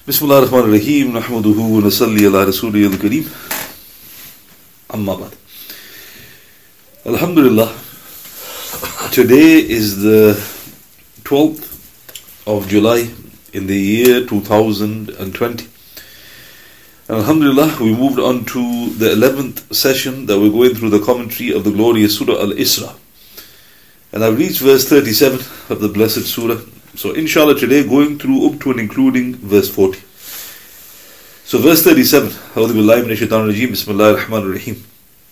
Bismillah ar-Rahman ar-Rahim. Nahmaduhu wa nasalli ala Rasulih al-Kareem. Amma ba'd. Alhamdulillah. Today is the 12th of July in the year 2020. Alhamdulillah, we moved on to the 11th session that we're going through the commentary of the glorious Surah Al-Isra. And I've reached verse 37 of the blessed Surah. So inshallah today going through up to and including verse 40. So verse 37, A'udhu billahi minash shaitanir rajeem, Bismillahir Rahmanir Rahim.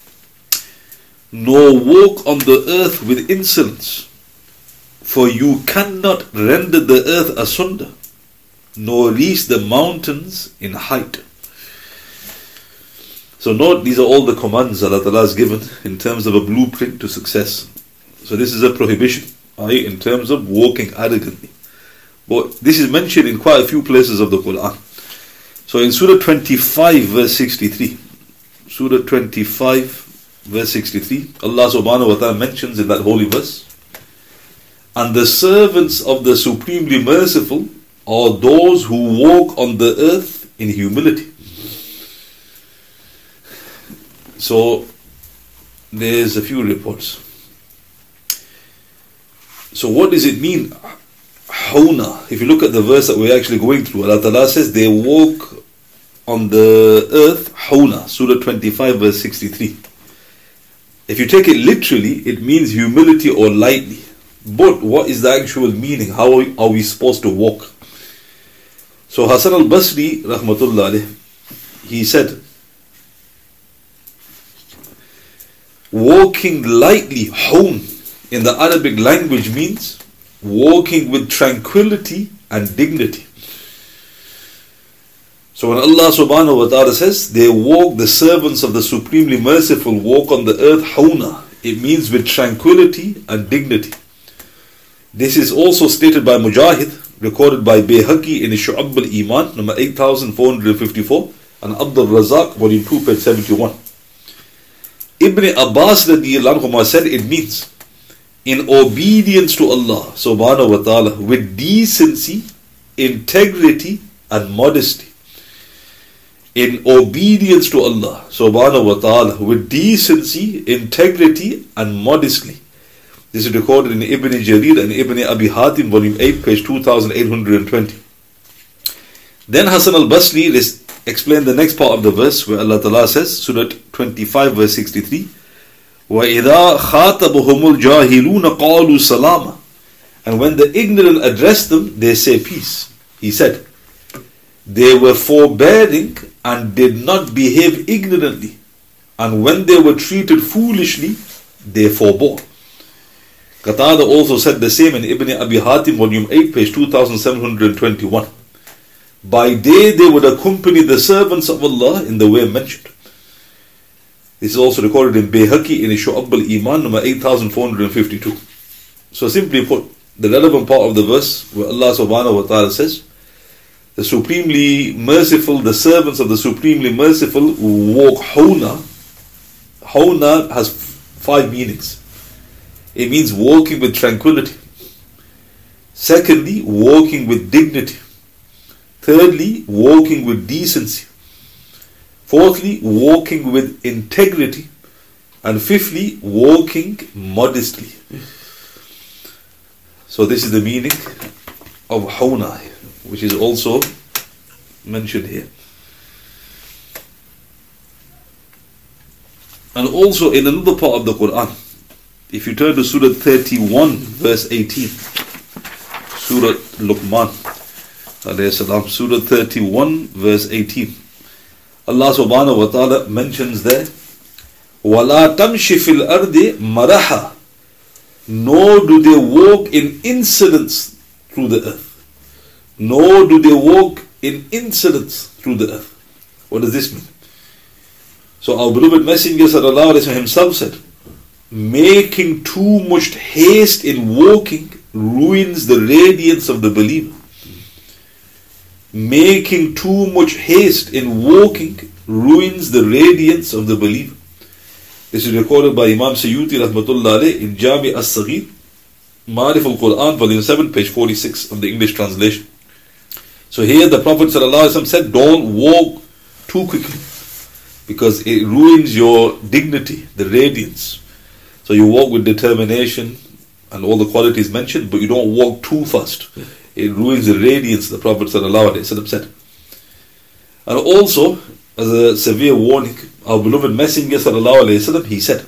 Nor walk on the earth with insolence, for you cannot render the earth asunder, nor reach the mountains in height. So note, these are all the commands Allah Ta'ala has given in terms of a blueprint to success. So this is a prohibition, in terms of walking arrogantly. But this is mentioned in quite a few places of the Quran. So in Surah 25 verse 63, Surah 25 verse 63, Allah subhanahu wa ta'ala mentions in that holy verse, and the servants of the Supremely Merciful are those who walk on the earth in humility. So there's a few reports. So what does it mean? Hawna. If you look at the verse that we're actually going through, Allah Ta'ala says they walk on the earth, Hawna, Surah 25 verse 63. If you take it literally, it means humility or lightly. But what is the actual meaning? How are we supposed to walk? So Hasan al-Basri, rahmatullah alayh, he said, walking lightly, hawn, in the Arabic language means walking with tranquility and dignity. So when Allah subhanahu wa ta'ala says they walk, the servants of the Supremely Merciful walk on the earth hawna, it means with tranquility and dignity. This is also stated by Mujahid, recorded by Bayhaqi in Shu'ab al-Iman, number 8454, and Abdul Razak, volume 2, page 71. Ibn Abbas radiyallahu anhu said it means in obedience to Allah subhanahu wa ta'ala with decency, integrity and modesty. In obedience to Allah subhanahu wa ta'ala with decency, integrity and modesty. This is recorded in Ibn Jarir and Ibn Abi Hatim, volume 8, page 2820. Then Hasan al-Basri explained the next part of the verse where Allah Ta'ala says, Surah 25 verse 63, وَإِذَا خَاطَبُهُمُ الْجَاهِلُونَ قَالُوا سَلَامًا. And when the ignorant address them, they say peace. He said, they were forbearing and did not behave ignorantly, and when they were treated foolishly, they forbore. Qatada also said the same in Ibn Abi Hatim, volume 8, page 2721. By day they would accompany the servants of Allah in the way mentioned. This is also recorded in Bayhaqi in Shu'ab al-Iman, number 8452. So simply put, the relevant part of the verse where Allah subhanahu wa ta'ala says, the Supremely Merciful, the servants of the Supremely Merciful walk hawna. Hawna has 5 meanings. It means walking with tranquility. Secondly, walking with dignity. Thirdly, walking with decency. Fourthly, walking with integrity. And fifthly, walking modestly. So this is the meaning of hawna, which is also mentioned here. And also in another part of the Quran, if you turn to Surah 31 verse 18, Surah Luqman alayhi salam, Surah 31 verse 18, Allah subhanahu wa ta'ala mentions there, وَلَا تَمْشِ فِي الْأَرْضِ مَرَحًا. Nor do they walk in insolence through the earth. Nor do they walk in insolence through the earth. What does this mean? So our beloved Messenger sallallahu alaihi wasallam himself said, making too much haste in walking ruins the radiance of the believer. Making too much haste in walking ruins the radiance of the believer. This is recorded by Imam Sayyuti rahmatullah alayh in Jami as-Saghir, Ma'arif al-Quran, volume 7, page 46 of the English translation. So here the Prophet ﷺ said, don't walk too quickly, because it ruins your dignity, the radiance. So you walk with determination and all the qualities mentioned, but you don't walk too fast. It ruins the radiance, the Prophet ﷺ said. And also, as a severe warning, our beloved Messenger ﷺ, he said,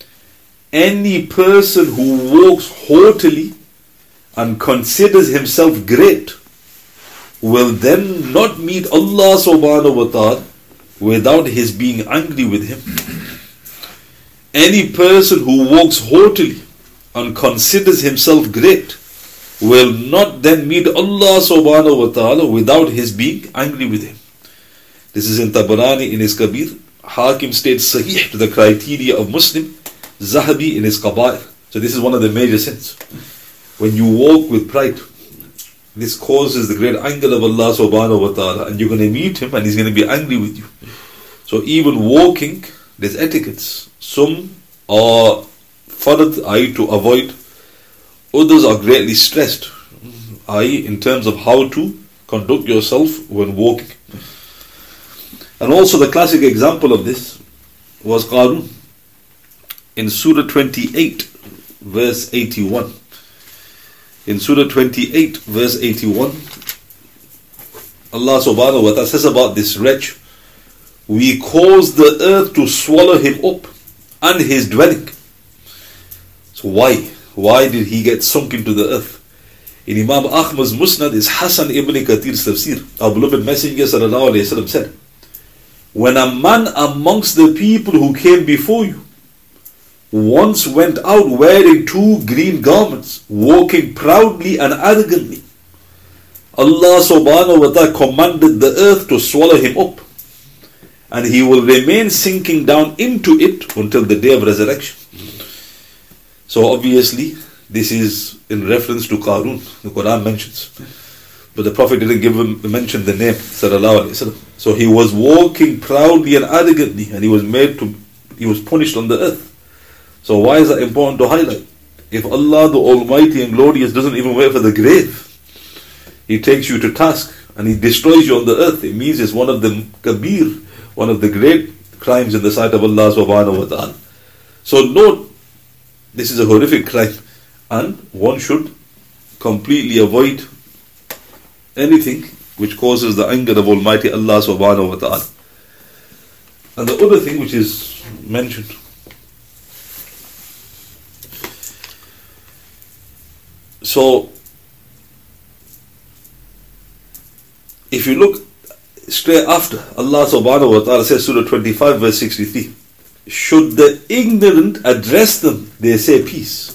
any person who walks haughtily and considers himself great will then not meet Allah subhanahu wa ta'ala without his being angry with him. Any person who walks haughtily and considers himself great will not then meet Allah subhanahu wa ta'ala without his being angry with him. This is in Tabarani in his Kabir. Hakim states Sahih to the criteria of Muslim. Zahabi in his Qaba'ir. So this is one of the major sins. When you walk with pride, this causes the great anger of Allah subhanahu wa ta'ala, and you're going to meet him and he's going to be angry with you. So even walking, there's etiquettes. Some are fard, i.e. to avoid. Others are greatly stressed, i.e. in terms of how to conduct yourself when walking. And also the classic example of this was Qarun in Surah 28 verse 81. In Surah 28 verse 81, Allah subhanahu wa ta'ala says about this wretch, we caused the earth to swallow him up and his dwelling. So why? Why did he get sunk into the earth? In Imam Ahmad's Musnad is Hassan ibn Kathir's tafsir. Our beloved Messenger sallallahu alayhi wa sallam said, when a man amongst the people who came before you once went out wearing 2 green garments, walking proudly and arrogantly, Allah subhanahu wa ta'ala commanded the earth to swallow him up, and he will remain sinking down into it until the day of resurrection. So obviously this is in reference to Qarun, the Quran mentions, but the Prophet didn't mention the name sallallahu alaihi wasallam. So he was walking proudly and arrogantly, and he was punished on the earth. So why is that important to highlight? If Allah the Almighty and Glorious doesn't even wait for the grave, He takes you to task and He destroys you on the earth, it means it's one of the kabir, one of the great crimes in the sight of Allah subhanahu wa ta'ala. So note, this is a horrific crime, and one should completely avoid anything which causes the anger of Almighty Allah subhanahu wa ta'ala. And the other thing which is mentioned, so if you look straight after, Allah subhanahu wa ta'ala says, Surah 25 verse 63, should the ignorant address them, they say peace.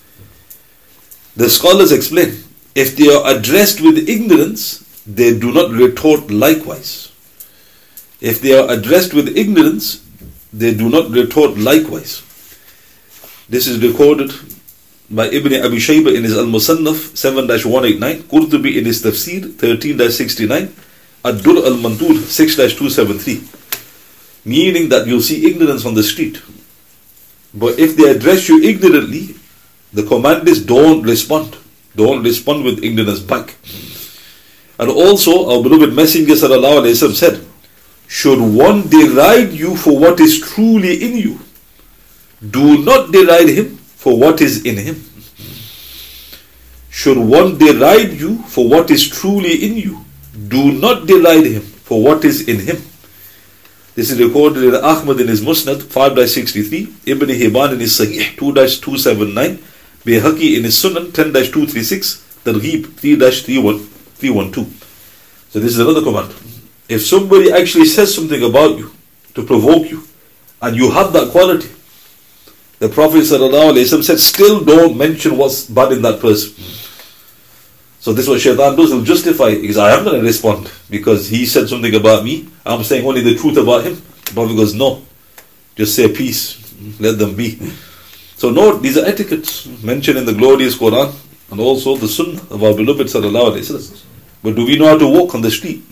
The scholars explain, if they are addressed with ignorance, they do not retort likewise. If they are addressed with ignorance, they do not retort likewise. This is recorded by Ibn Abi Shaybah in his Al-Musannaf 7-189, Qurtubi in his Tafsir 13-69, Ad-Dur Al-Mantur 6-273. Meaning that you'll see ignorance on the street, but if they address you ignorantly, the command is don't respond. Don't respond with ignorance back. And also our beloved Messenger sallallahu alaihi wasallam said, should one deride you for what is truly in you, do not deride him for what is in him. Should one deride you for what is truly in you, do not deride him for what is in him. This is recorded in Ahmad in his Musnad 5-63, Ibn Hibban in his Sahih 2-279, Bayhaqi in his Sunan 10-236, Targhib 3-312. So this is another command. If somebody actually says something about you to provoke you, and you have that quality, the Prophet ﷺ said, still don't mention what's bad in that person. So this is what Shaitan does, he'll justify it, because I am going to respond, because he said something about me, I'm saying only the truth about him. The Prophet goes, no, just say peace, let them be. So note, these are etiquettes mentioned in the glorious Quran, and also the Sunnah of our beloved sallallahu alaihi wasallam. But do we know how to walk on the street?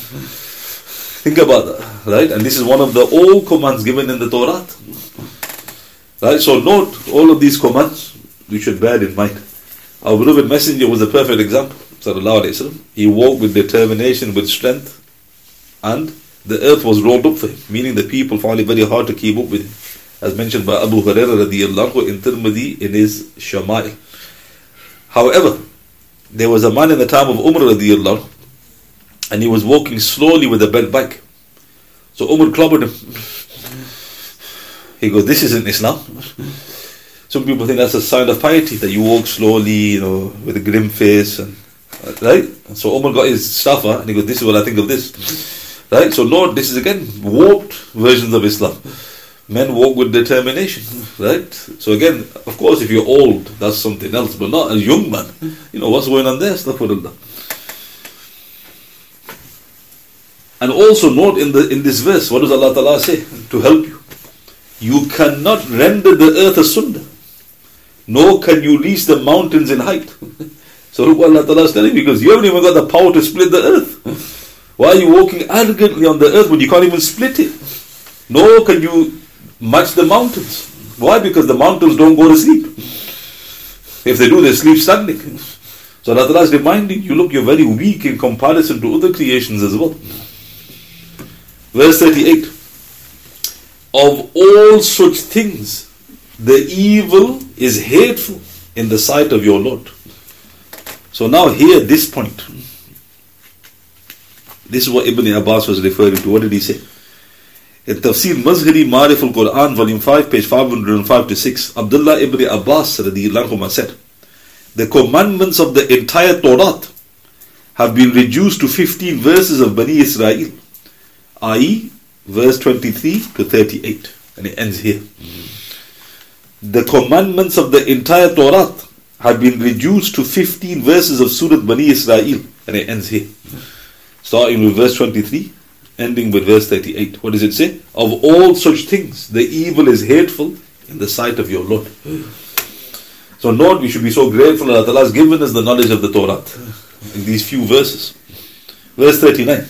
Think about that, right? And this is one of the old commands given in the Torah. Right? So note, all of these commands we should bear in mind. Our beloved Messenger was a perfect example. sallallahu alayhi wasallam, he walked with determination, with strength, and the earth was rolled up for him, meaning the people found it very hard to keep up with him. As mentioned by Abu Hurairah radiyallahu anhu in Tirmidhi in his Shama'il. However, there was a man in the time of Umar radiyallahu anhu, and he was walking slowly with a belt bike. So Umar clobbered him. He goes, "This isn't Islam." Some people think that's a sign of piety, that you walk slowly, with a grim face, and right? So Umar got his staffer, and he goes, "This is what I think of this." Right? So no, this is again warped versions of Islam. Men walk with determination, right? So again, of course, if you're old, that's something else, but not a young man. What's going on there? Astaghfirullah. And also note in this verse, what does Allah Ta'ala say to help you? You cannot render the earth asunder, nor can you reach the mountains in height. So look what Allah Ta'ala is telling you, because you haven't even got the power to split the earth. Why are you walking arrogantly on the earth when you can't even split it? Nor can you match the mountains. Why? Because the mountains don't go to sleep. If they do, they sleep standing. So Allah Ta'ala is reminding you, look, you're very weak in comparison to other creations as well. Verse 38. Of all such things, the evil is hateful in the sight of your Lord. So now here, this point. This is what Ibn Abbas was referring to. What did he say? In Tafsir Mazhari Ma'arif al-Quran, volume 5, page 505 to 6, Abdullah ibn Abbas radiyallahu anhu said, the commandments of the entire Torah have been reduced to 15 verses of Bani Israel, i.e., verse 23 to 38. And it ends here. The commandments of the entire Torah have been reduced to 15 verses of Surah Bani Israel. And it ends here. Starting with verse 23, ending with verse 38. What does it say? Of all such things, the evil is hateful in the sight of your Lord. So Lord, we should be so grateful that Allah has given us the knowledge of the Torah in these few verses. Verse 39.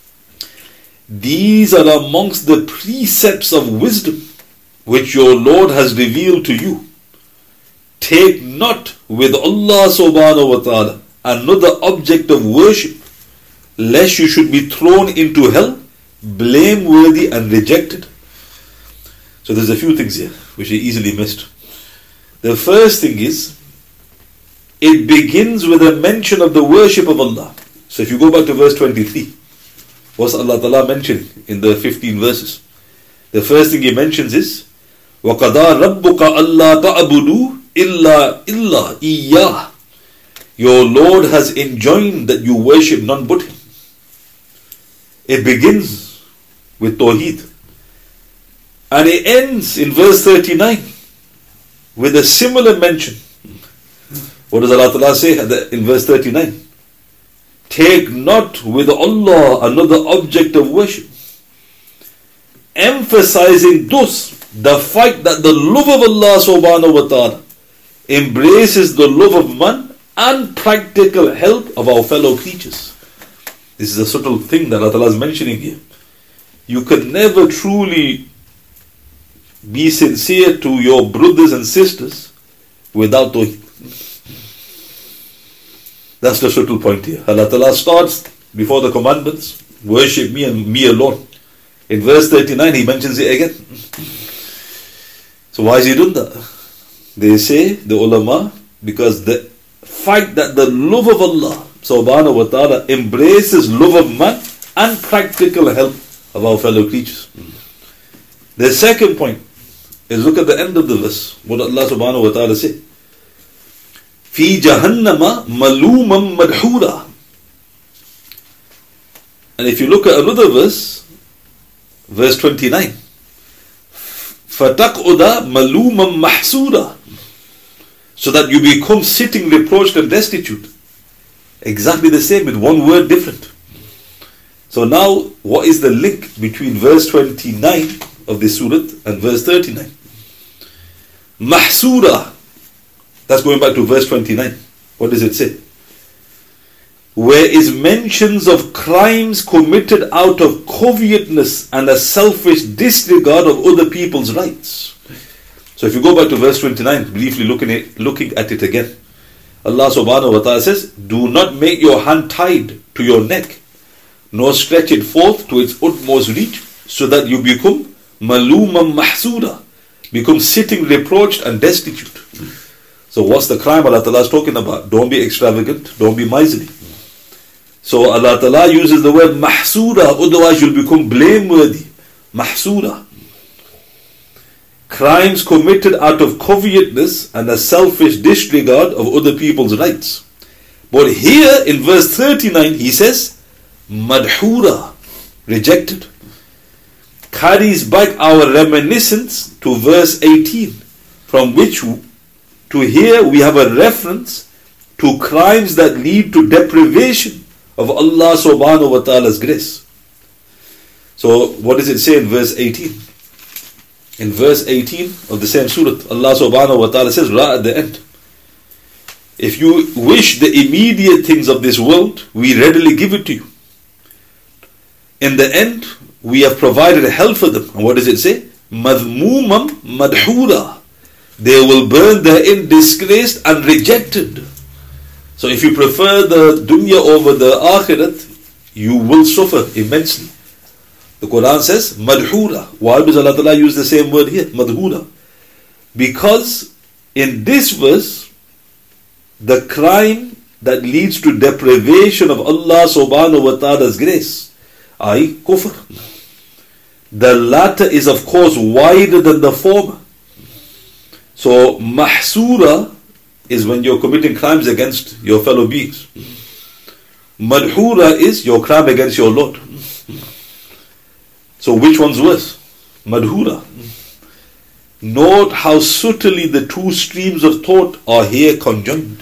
These are amongst the precepts of wisdom which your Lord has revealed to you. Take not with Allah subhanahu wa ta'ala another object of worship, lest you should be thrown into hell, blameworthy and rejected. So there's a few things here which are easily missed. The first thing is, it begins with a mention of the worship of Allah. So if you go back to verse 23, what's Allah Ta'ala mentioning in the 15 verses? The first thing He mentions is, وَقَضَى رَبُّكَ أَلَّا تَعْبُدُوا إِلَّا إِيَّاهُ. Your Lord has enjoined that you worship none but Him. It begins with Tawheed. And it ends in verse 39 with a similar mention. What does Allah Ta'ala say in verse 39? Take not with Allah another object of worship. Emphasizing thus the fact that the love of Allah subhanahu wa ta'ala embraces the love of man and practical help of our fellow creatures. This is a subtle thing that Allah is mentioning here. You can never truly be sincere to your brothers and sisters without Tawheed. That's the subtle point here. Allah Ta'ala starts before the commandments, worship me and me alone. In verse 39 He mentions it again. So why is He doing that? They say, the ulama, because the fact that the love of Allah subhanahu wa ta'ala embraces love of man and practical help of our fellow creatures. The second point is, look at the end of the verse. What Allah subhanahu wa ta'ala say? Fi jahannama malumam madhura. And if you look at another verse, verse 29, fataq'uda malumam mahsura, so that you become sitting reproached and destitute. Exactly the same with one word different. So now, what is the link between verse 29 of the surah and verse 39? Mahsura. That's going back to verse 29. What does it say? Where is mentions of crimes committed out of covetousness and a selfish disregard of other people's rights. So if you go back to verse 29, briefly looking at it again. Allah subhanahu wa ta'ala says, do not make your hand tied to your neck, nor stretch it forth to its utmost reach, so that you become maluman mahsura, become sitting reproached and destitute. So what's the crime Allah Ta'ala is talking about? Don't be extravagant, don't be miserly. So Allah Ta'ala uses the word mahsura, otherwise you'll become blameworthy. Mahsura. Crimes committed out of covetousness and a selfish disregard of other people's rights. But here in verse 39 he says, madhura, rejected. Carries back our reminiscence to verse 18, from which to here we have a reference to crimes that lead to deprivation of Allah subhanahu wa ta'ala's grace. So what does it say in verse 18? In verse 18 of the same surah, Allah subhanahu wa ta'ala says right at the end, if you wish the immediate things of this world, we readily give it to you. In the end, we have provided hell for them. And what does it say? Madhmumam madhura. They will burn therein disgraced and rejected. So if you prefer the dunya over the akhirat, you will suffer immensely. The Quran says madhura. Why does Allah Ta'ala use the same word here? Madhura. Because in this verse, the crime that leads to deprivation of Allah subhanahu wa ta'ala's grace, i.e. kufr, the latter is of course wider than the former. So mahsura is when you're committing crimes against your fellow beings. Madhura is your crime against your Lord. So which one's worse? Madhura. Note how subtly the two streams of thought are here conjoined.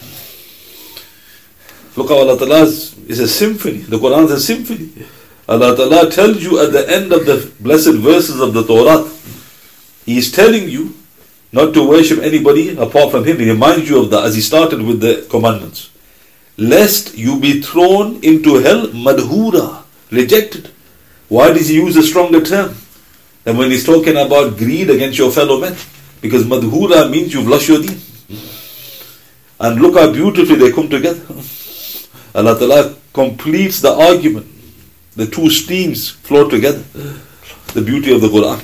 Look how Allah Ta'ala is a symphony. The Quran is a symphony. Allah Ta'ala tells you at the end of the blessed verses of the Torah, He is telling you not to worship anybody apart from Him. He reminds you of that as He started with the commandments. Lest you be thrown into hell, madhura, rejected. Why does He use a stronger term than when He's talking about greed against your fellow men? Because madhura means you've lost your deen. And look how beautifully they come together. Allah Ta'ala completes the argument. The two streams flow together. The beauty of the Quran.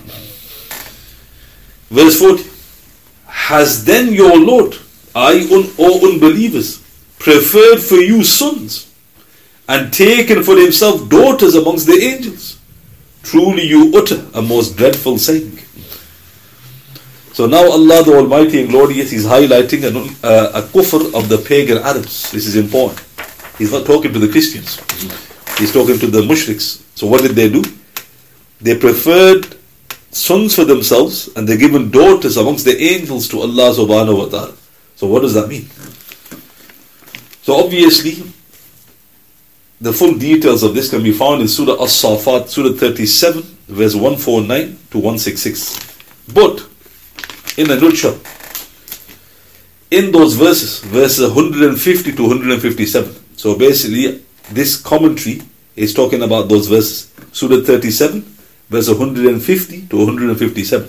Verse 40. Has then your Lord, O unbelievers, preferred for you sons and taken for Himself daughters amongst the angels? Truly you utter a most dreadful saying. So now Allah the Almighty and Glorious is highlighting a kufr of the pagan Arabs. This is important. He's not talking to the Christians. He's talking to the mushriks. So what did they do? They preferred sons for themselves and they're given daughters amongst the angels to Allah subhanahu wa ta'ala. So what does that mean? So obviously, the full details of this can be found in Surah As-Safat, Surah 37, verse 149 to 166. But, in a nutshell, in those verses 150 to 157, so basically, this commentary is talking about those verses. Surah 37, verse 150 to 157.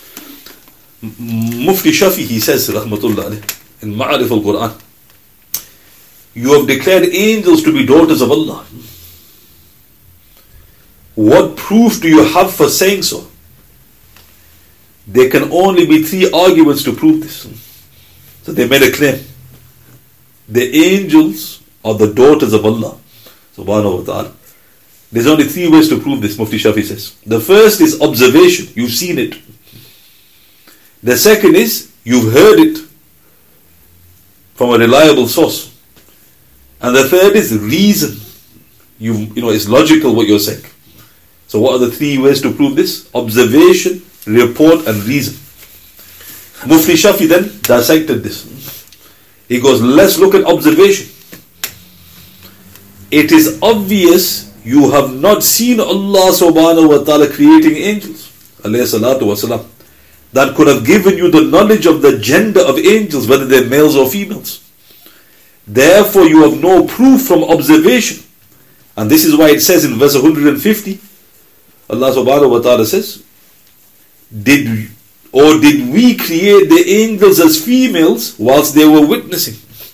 Mufti Shafi, he says, Rahmatullah alayh, in Ma'arif al-Quran, you have declared angels to be daughters of Allah. What proof do you have for saying so? There can only be three arguments to prove this. So they made a claim. The angels are the daughters of Allah subhanahu wa ta'ala. There's only three ways to prove this, Mufti Shafi says. The first is observation. You've seen it. The second is you've heard it from a reliable source. And the third is reason. You know, it's logical what you're saying. So what are the three ways to prove this? Observation, report and reason. Mufti Shafi then dissected this. He goes, let's look at observation. It is obvious you have not seen Allah subhanahu wa ta'ala creating angels, alayhi salatu wasalam, that could have given you the knowledge of the gender of angels, whether they're males or females. Therefore you have no proof from observation. And this is why it says in verse 150, Allah subhanahu wa ta'ala says, did we create the angels as females whilst they were witnessing?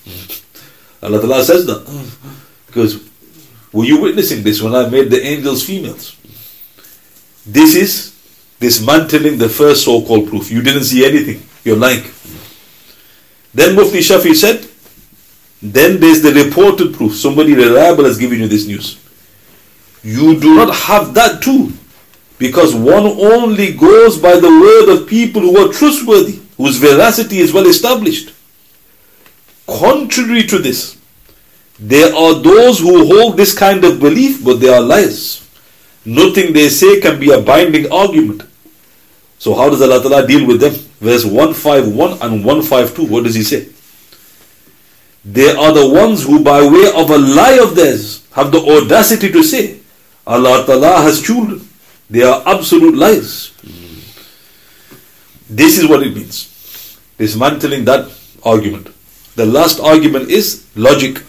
Allah Ta'ala says that. Because, were you witnessing this when I made the angels females? This is dismantling the first so-called proof. You didn't see anything. You're lying. Then Mufti Shafi said, then there's the reported proof. Somebody reliable has given you this news. You do not have that too. Because one only goes by the word of people who are trustworthy, whose veracity is well established. Contrary to this, there are those who hold this kind of belief, but they are liars. Nothing they say can be a binding argument. So how does Allah Ta'ala deal with them? Verse 151 and 152, what does He say? They are the ones who by way of a lie of theirs have the audacity to say, Allah Ta'ala has children. They are absolute liars. This is what it means. Dismantling that argument. The last argument is logic.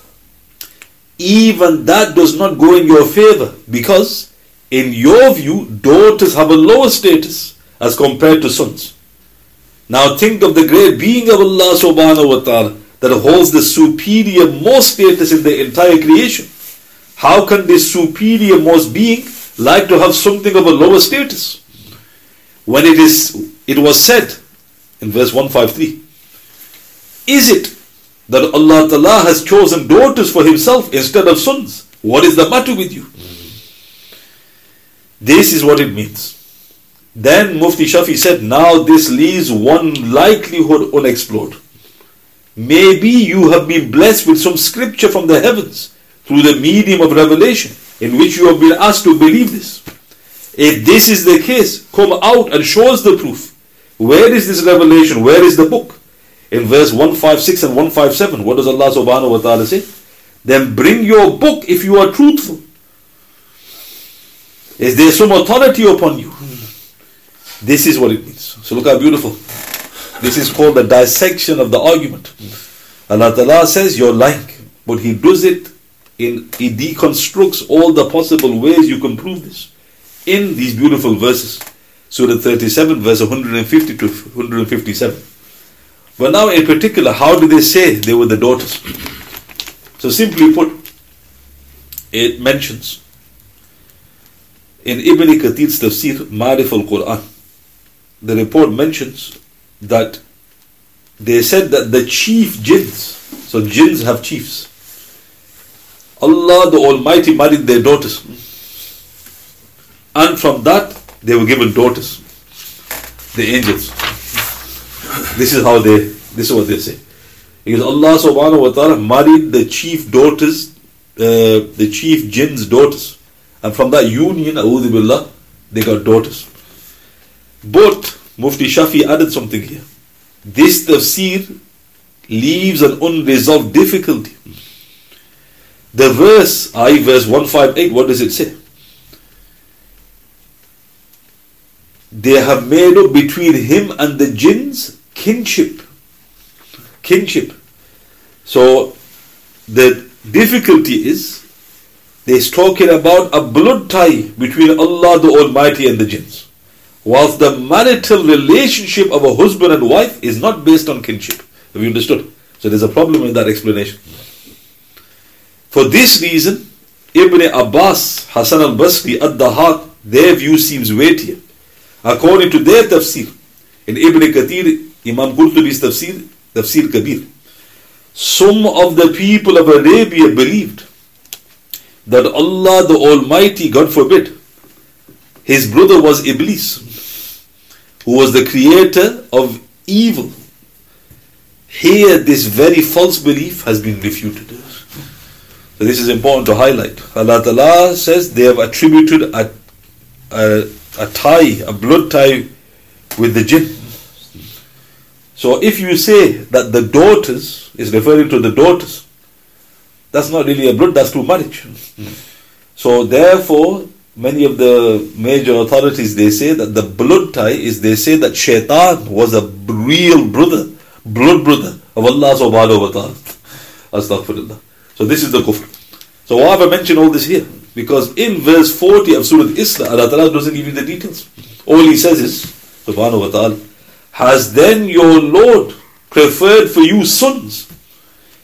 Even that does not go in your favor, because in your view, daughters have a lower status as compared to sons. Now think of the great being of Allah subhanahu wa ta'ala that holds the superior most status in the entire creation. How can this superior most being like to have something of a lower status? When it was said in verse 153, is it that Allah Ta'ala has chosen daughters for Himself instead of sons? What is the matter with you? This is what it means. Then Mufti Shafi said, now this leaves one likelihood unexplored. Maybe you have been blessed with some scripture from the heavens through the medium of revelation, in which you have been asked to believe this. If this is the case, come out and show us the proof. Where is this revelation? Where is the book? In verse 156 and 157, what does Allah subhanahu wa ta'ala say? Then bring your book if you are truthful. Is there some authority upon you? This is what it means. So look how beautiful. This is called the dissection of the argument. Allah Ta'ala says you're lying, but He does it He deconstructs all the possible ways you can prove this in these beautiful verses. Surah 37, verse 150 to 157. But now in particular, how do they say they were the daughters? So simply put, it mentions in Ibn Kathir's Tafsir, Ma'arif al-Quran, the report mentions that they said that the chief jinns, so jinns have chiefs, Allah the Almighty married their daughters, and from that they were given daughters, the angels. This is what they say. Because Allah subhanahu wa ta'ala married the chief daughters, the chief jinns' daughters, and from that union, a'udhu billah, they got daughters. But Mufti Shafi added something here. This tafsir leaves an unresolved difficulty. The verse 158, what does it say? They have made up between him and the jinns kinship. So the difficulty is, they're talking about a blood tie between Allah the Almighty and the jinns, whilst the marital relationship of a husband and wife is not based on kinship. Have you understood? So there's a problem in that explanation. For this reason, Ibn Abbas, Hasan al-Basri, Ad-Dahak, their view seems weightier. According to their tafsir, in Ibn Kathir, Imam Qurtubi's tafsir, Tafsir Kabir, some of the people of Arabia believed that Allah the Almighty, God forbid, His brother was Iblis, who was the creator of evil. Here, this very false belief has been refuted. So this is important to highlight. Allah Ta'ala says they have attributed a tie, a blood tie with the jinn. So if you say that the daughters is referring to the daughters, that's not really a blood, that's through marriage. So therefore, many of the major authorities, they say that the blood tie is, they say that Shaitan was a real brother, blood brother of Allah subhanahu wa ta'ala. Astaghfirullah. So this is the kufr. So why have I mentioned all this here? Because in verse 40 of Surah Isra, Allah Ta'ala doesn't give you the details. All He says is, subhanahu wa ta'ala, has then your Lord preferred for you sons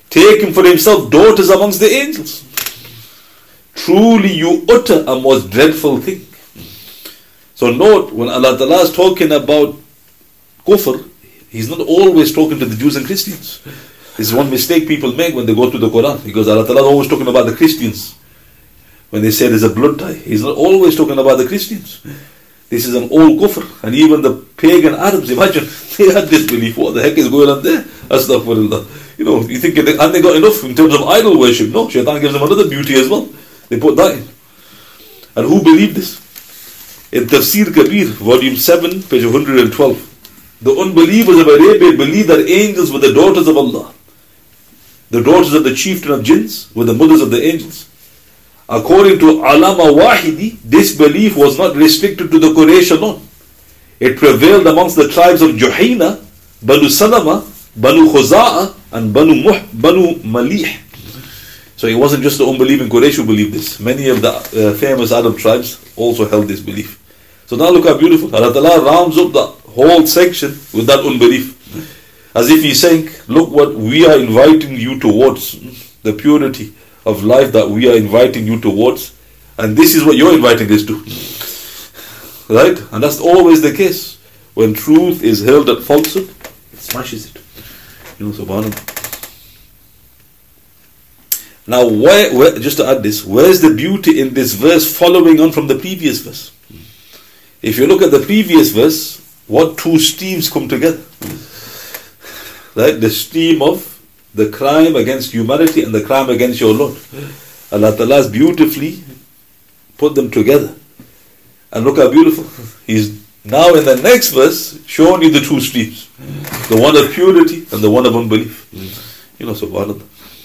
taking for himself daughters amongst the angels. Truly you utter a most dreadful thing. So note, when Allah Ta'ala is talking about kufr, He's not always talking to the Jews and Christians. This is one mistake people make when they go to the Quran, because Allah Ta'ala is always talking about the Christians. When they say there's a blood tie, He's not always talking about the Christians. This is an old kufr. And even the pagan Arabs, imagine, they had this belief. What the heck is going on there? Astaghfirullah. You think, and they got enough in terms of idol worship? No, Shaitan gives them another beauty as well. They put that in. And who believed this? In Tafsir Kabir, volume 7, page 112. The unbelievers of Arabia believed that angels were the daughters of Allah. The daughters of the chieftain of jinns were the mothers of the angels. According to Alama Wahidi, this belief was not restricted to the Quraysh alone. It prevailed amongst the tribes of Juhayna, Banu Salama, Banu Khuza'a, and Banu Malih. So it wasn't just the unbelieving Quraysh who believed this. Many of the famous Arab tribes also held this belief. So now look how beautiful. Allah Ta'ala rounds up the whole section with that unbelief. As if He's saying, look what we are inviting you towards. The purity of life that we are inviting you towards. And this is what you're inviting us to. Right? And that's always the case. When truth is held at falsehood, it smashes it. Subhanallah. Now, just to add this, where's the beauty in this verse following on from the previous verse? If you look at the previous verse, what two streams come together? Right? The stream of the crime against humanity and the crime against your Lord. Allah Ta'ala has beautifully put them together. And look how beautiful. He's now in the next verse showing you the two streams. The one of purity and the one of unbelief. Subhanallah.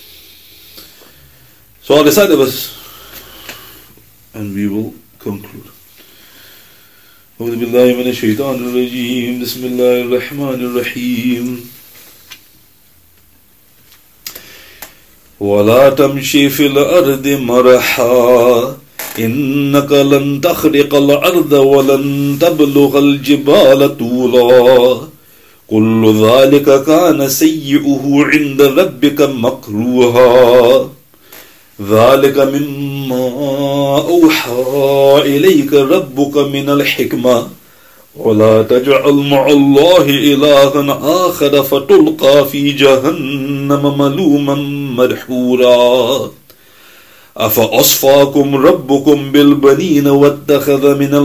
So I'll recite the verse and we will conclude. أعوذ بالله من الشيطان الرجيم بسم الله الرحمن الرحيم ولا تمشي في الأرض مرحا إنك لن تخرق الأرض ولن تبلغ الجبال طولا كل ذلك كان سيئه عند ربك مكروها ذلك مما أوحى إليك ربك من الحكمة ولا تجعل مع الله إلها آخر فتلقى في جهنم ملوما مدحورا أفأصفاكم ربكم بالبنين واتخذ من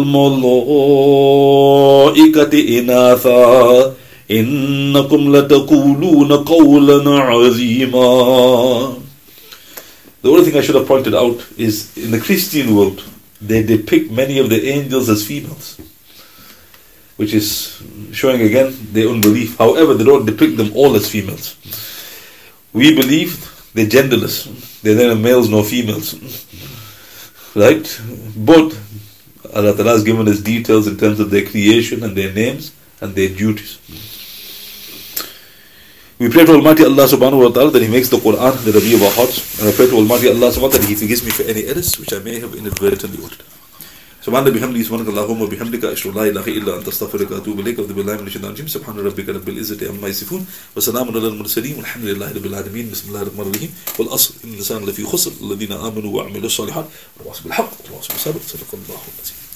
الملائكة إناثا إنكم لتقولون قولا عظيما. The only thing I should have pointed out is in the Christian world, they depict many of the angels as females, which is showing again their unbelief. However, they don't depict them all as females. We believe they're genderless. They're neither males nor females. Right? But Allah Ta'ala has given us details in terms of their creation and their names and their duties. We pray to Almighty Allah subhanahu wa ta'ala that He makes the Quran the Rabi of our hearts. And I pray to Almighty Allah subhanahu wa ta'ala that He forgives me for any errors which I may have inadvertently uttered. سبحان بحمده سبحانك اللهم وبحمدك أشهد أن لا إله إلا أنت أستغفرك وأتوب إليك أعوذ بالله من الشيطان الرجيم سبحان ربك رب العزة عما يصفون وسلام على المرسلين والحمد لله رب العالمين بسم الله الرحمن الرحيم والأصل إن الإنسان لفي خسر الذين آمنوا وعملوا الصالحات وتواصوا بالحق وتواصوا بالصبر صدق الله العظيم.